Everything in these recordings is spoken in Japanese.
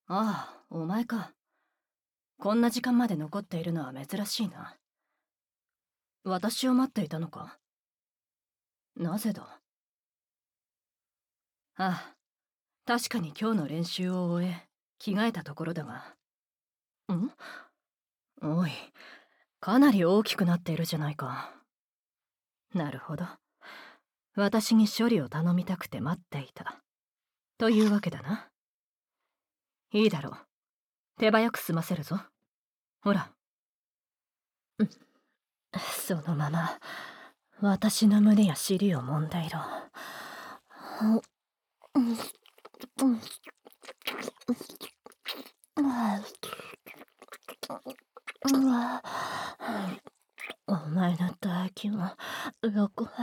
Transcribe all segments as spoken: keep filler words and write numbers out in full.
ああ、お前か。こんな時間まで残っているのは珍しいな。私を待っていたのか？なぜだ？ああ、確かに今日の練習を終え、着替えたところだが。ん？おい、かなり大きくなっているじゃないか。なるほど。私に処理を頼みたくて待っていた。というわけだな。いいだろう。手早く済ませるぞ。ほら。そのまま、私の胸や尻を揉んでいろ。お前の唾液も横へ。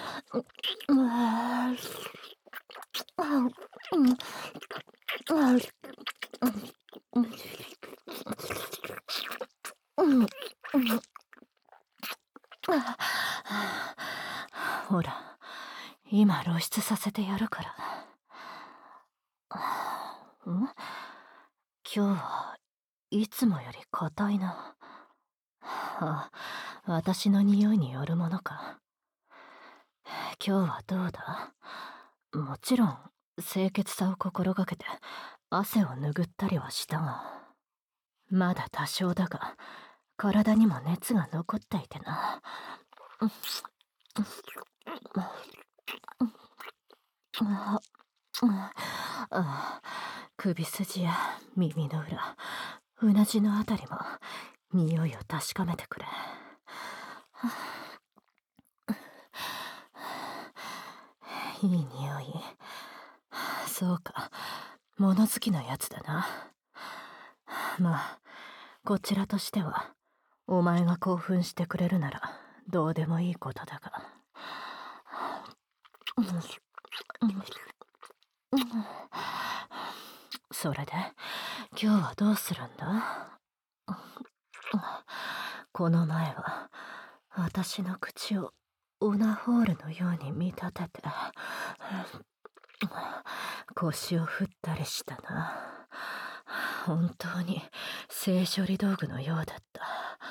ほら、今露出させてやるから。ん？今日はいつもより硬いな。あ、私の匂いによるものか。今日はどうだ？もちろん清潔さを心がけて汗を拭ったりはしたが、まだ多少だが体にも熱が残っていてな。あ、首筋や耳の裏、うなじのあたりも匂いを確かめてくれ。いい匂い。そうか、物好きなやつだな。まあ、こちらとしては、お前が興奮してくれるなら、どうでもいいことだが。それで、今日はどうするんだ？この前は、私の口をオナホールのように見立てて、腰を振ったりしたな。本当に性処理道具のようだった。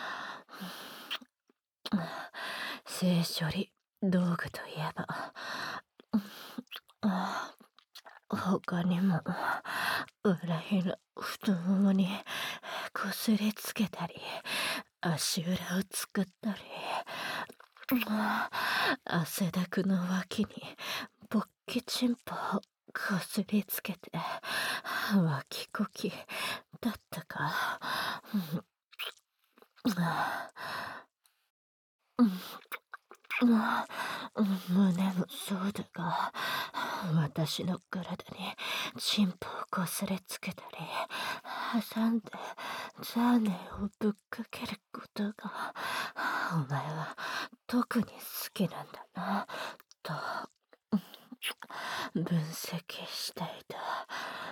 性処理道具といえば、他にも、裏の太ももにこすりつけたり、足裏を作ったり、汗だくの脇に勃起チンポをこすりつけて、脇こきだったか。胸もそうだが、私の体にチンポをこすりつけたり、挟んでザーネをぶっかけることが、お前は特に好きなんだな、と分析していた。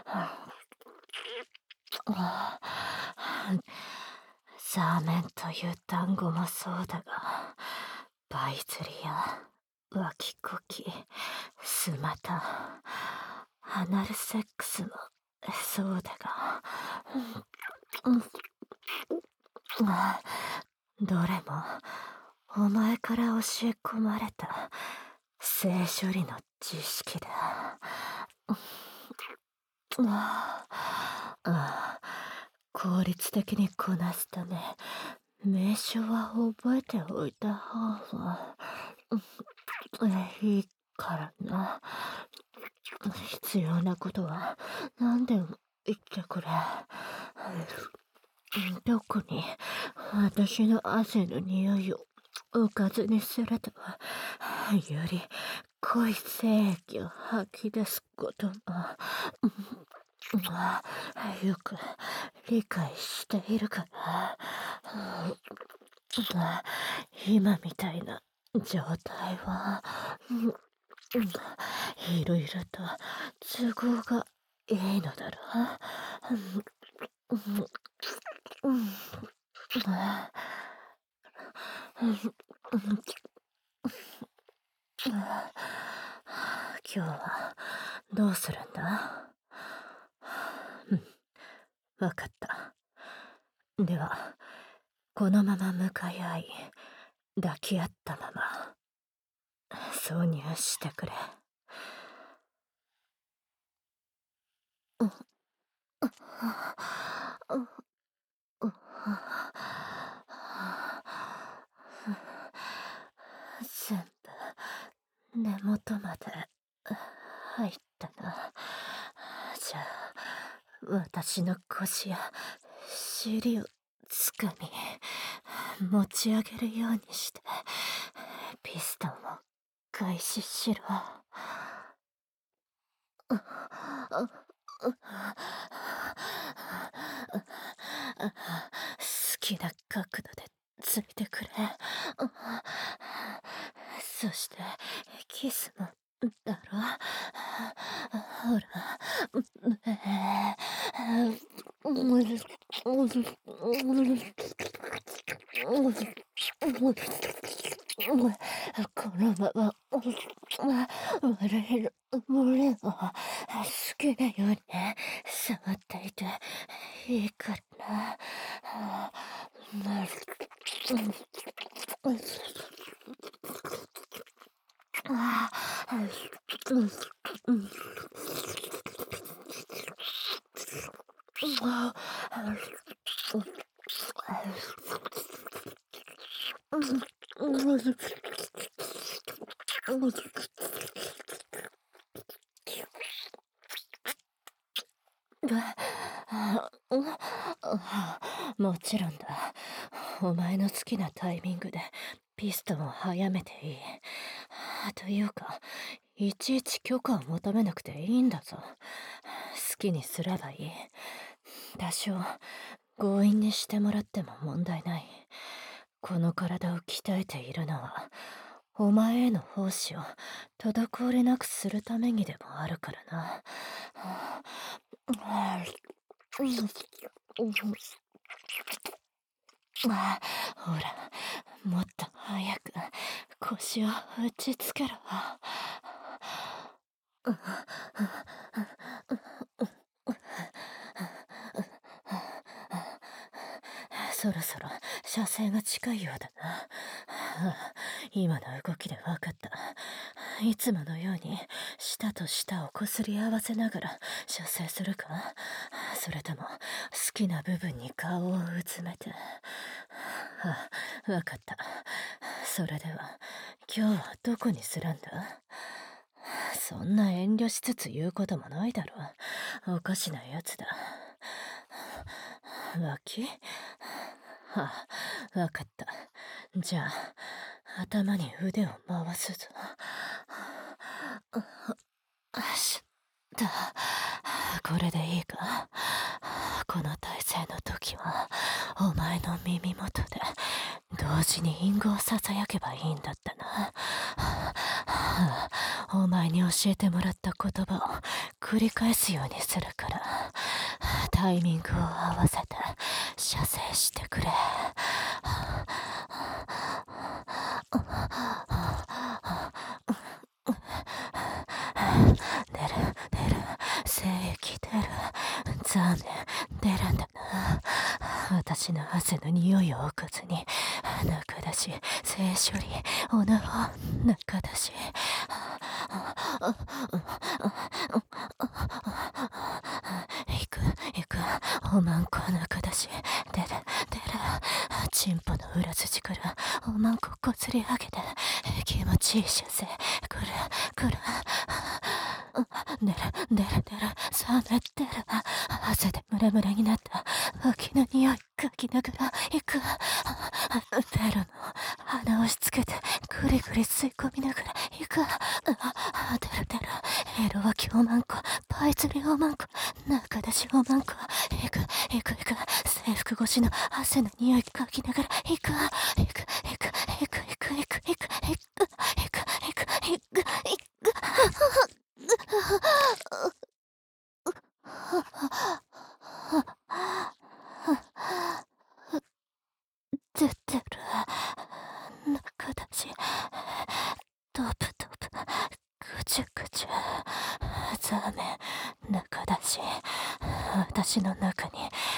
ザーメンという単語もそうだが、バイ釣りや脇こき、スマタ、アナルセックスもそうだが、どれもお前から教え込まれた性処理の知識だ。ああ、効率的にこなすため、名称は覚えておいた方がいいからな。必要なことは何でも言ってくれ。特に私の汗の匂いをおかずにすると、より濃い精液を吐き出すこともよく理解しているから、今みたいな状態は、いろいろと都合がいいのだろう。今日はどうするんだ？ わかった。では、このまま向かい合い、抱き合ったまま、挿入してくれ。全部根元まで入ったな。じゃあ私の腰や尻をつかみ持ち上げるようにしてピストンを開始しろ。好きな角度でついてくれ。そしてキスもだろ。ほら、このまま我々の胸を好きなように触っていていいからな。もちろんだ。お前の好きなタイミングでピストンを早めていい。というか、いちいち許可を求めなくていいんだぞ。好きにすればいい。多少強引にしてもらっても問題ない。この体を鍛えているのはお前への奉仕を滞りなくするためにでもあるからな。ほら、もっと早く腰を打ちつけろ。そろそろ射精が近いようだな。今の動きで分かった。いつものように舌と舌をこすり合わせながら射精するか、それとも好きな部分に顔をうつめて。あ、分かった。それでは今日はどこにするんだ？そんな遠慮しつつ言うこともないだろ。おかしなやつだ。脇？はあ、わかった。じゃあ、頭に腕を回すぞ。しだ、これでいいか？この体勢の時は、お前の耳元で、同時に隠語をささやけばいいんだったな。お前に教えてもらった言葉を繰り返すようにするから、タイミングを合わせて射精してくれ。出る出る、精液出る、ザーメン出るんだな。私の汗の匂いを置かずに中出し、性処理、おなを中出し。行く行く、おまんこ中出し、出る出る、チンポの裏筋からおまんここすり上げて気持ちいい射精、くるくる、出る出る出る、さめ出る、汗でムラムラになった脇の匂いかきながら行く。ベロの鼻を押し付けてグリグリ吸い込みながら行く。出る出る、エロ脇おまんこ、パイ釣りおまんこ、中出しおまんこ、行く行く行く、制服越しの汗の匂いかきながら行く行く行く行く行く行く行く行く行く行く行く行く。出てる、中だし、ドブドブ、ぐちゅぐちゅ、ザーメン中だし、私の中に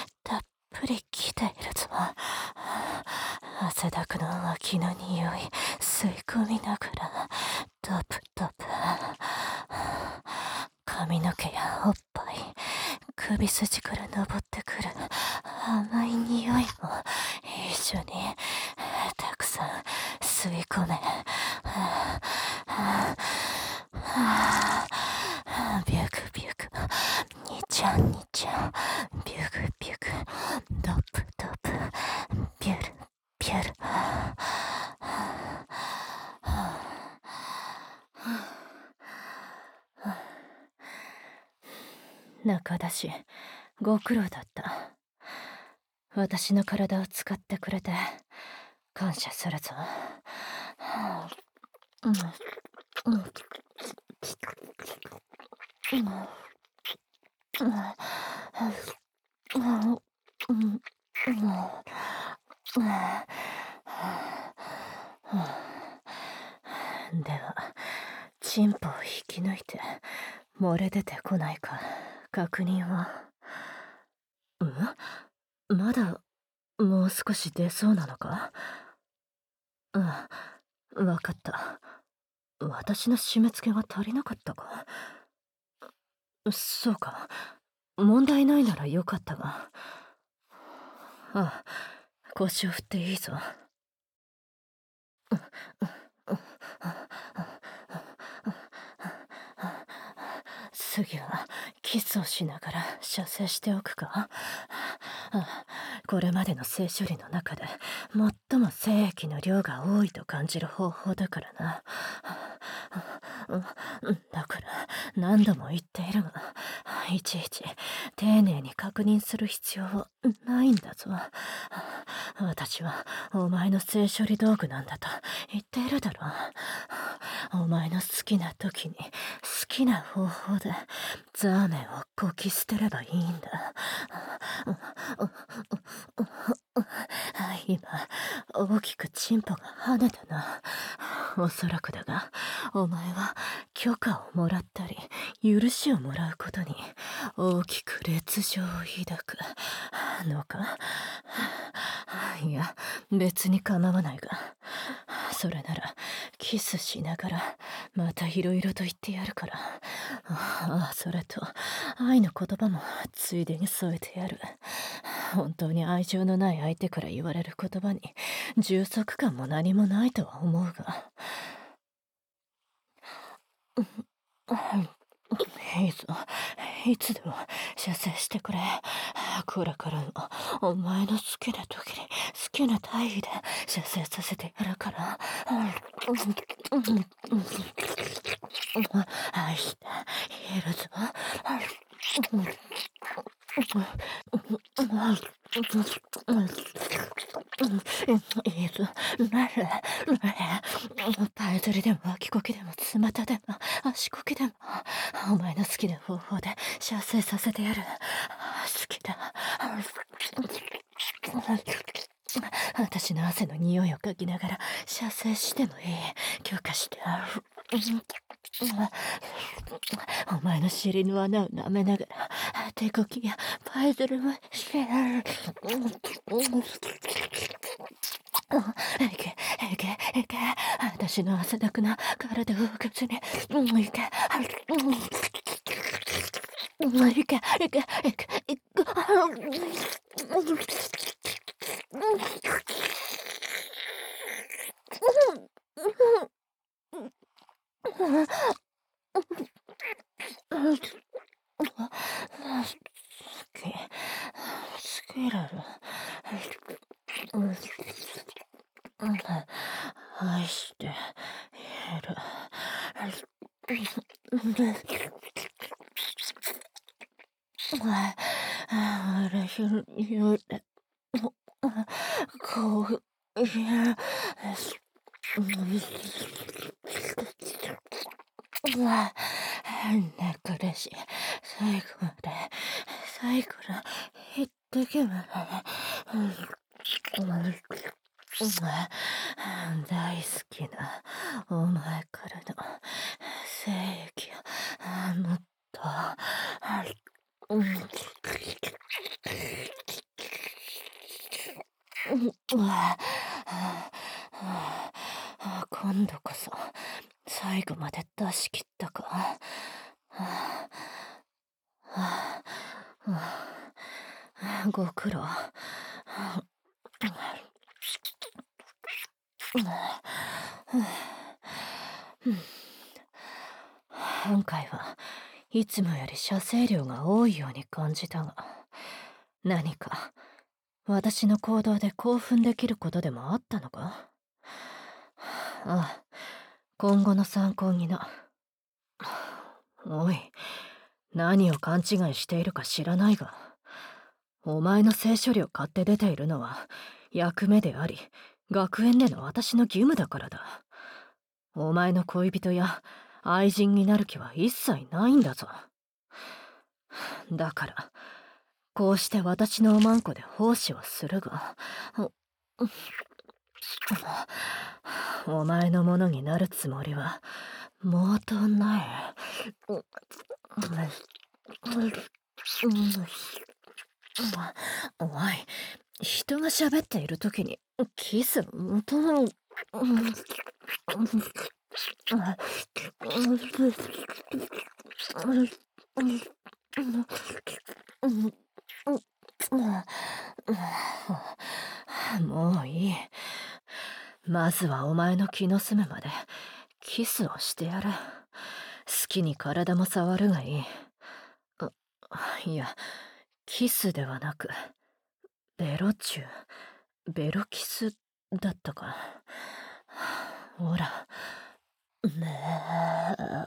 髪の毛やおっぱい、首筋から昇ってくる甘い匂いも一緒にたくさん吸い込め。ビュクビュク、にちゃんにちゃん、ビュクビュク、ドプドプ、ビュルビュル。中出し、ご苦労だった。私の体を使ってくれて感謝するぞ。うんうんうんでは、チンポを引き抜いて漏れ出てこないか確認は。ん？まだもう少し出そうなのか？うん、わかった。私の締め付けが足りなかったか？そうか。問題ないならよかったが。ああ、腰を振っていいぞ。次はキスをしながら射精しておくか。これまでの性処理の中で最も精液の量が多いと感じる方法だからな。だから何度も言っているが、いちいち丁寧に確認する必要はないんだぞ。私はお前の性処理道具なんだと言っているだろう。お前の好きな時に好きな方法でザーメンをこき捨てればいいんだ。今大きくチンポが跳ねたな。おそらくだが、お前は許可をもらったり許しをもらうことに大きく劣情を抱くのか。いや、別に構わないが、それならキスしながらまたいろいろと言ってやるから。ああ、それと愛の言葉もついでに添えてやる。本当に愛情のない相手から言われる言葉に充足感も何もないとは思うが。いいぞ、いつでも射精してくれ。これからもお前の好きな時に好きな体位で射精させてやるから。愛しているぞ。いいぞ、なれ、パイズリでも脇こきでもつまたでも足こきでもお前の好きな方法で射精させてやる。好きだ。私の汗の匂いを嗅ぎながら射精してもいい。許可して。お前の尻の穴を舐めながら手こきやパイズルもしてやる。いけいけいけ、私の汗だくな体を動かずにいけいけいけいけいけ。スキラル、愛している。あれひよれ、こういう、ねくれし、最後まで、最後の一滴まで、大好きなお前からの精液をもっと、今度こそ最後まで出し切ったか。 ご苦労。今回はいつもより射精量が多いように感じたが、何か私の行動で興奮できることでもあったのか？ああ、今後の参考にな。おい、何を勘違いしているか知らないが、お前の聖書料買って出ているのは役目であり、学園での私の義務だからだ。お前の恋人や愛人になる気は一切ないんだぞ。だから、こうして私のおまんこで奉仕をするが、お前のものになるつもりは、毛頭ない。おい、人が喋っている時にキスとなる。もういい。まずはお前の気の済むまでキスをしてやる。好きに体も触るがいい。あ、いや、キスではなく、ベロチュー、ベロキスだったか。ほら。ねえ。